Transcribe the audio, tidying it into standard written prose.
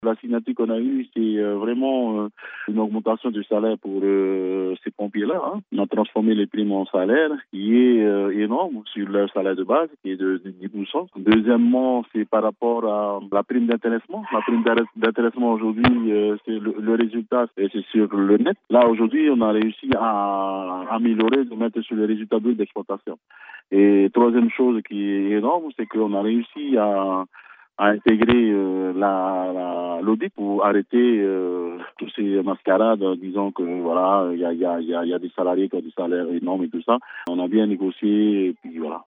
La signature qu'on a eue, c'est vraiment une augmentation du salaire pour ces pompiers-là. On a transformé les primes en salaire, qui est énorme sur leur salaire de base, qui est de 10%. Deuxièmement, c'est par rapport à la prime d'intéressement. La prime d'intéressement aujourd'hui, c'est le résultat, c'est sur le net. Là, aujourd'hui, on a réussi à améliorer, de mettre sur le résultat brut d'exploitation. Et troisième chose qui est énorme, c'est qu'on a réussi à intégrer l'audit pour arrêter tous ces mascarades en disant que voilà, il y a des salariés qui ont des salaires énormes et tout ça. On a bien négocié et puis voilà.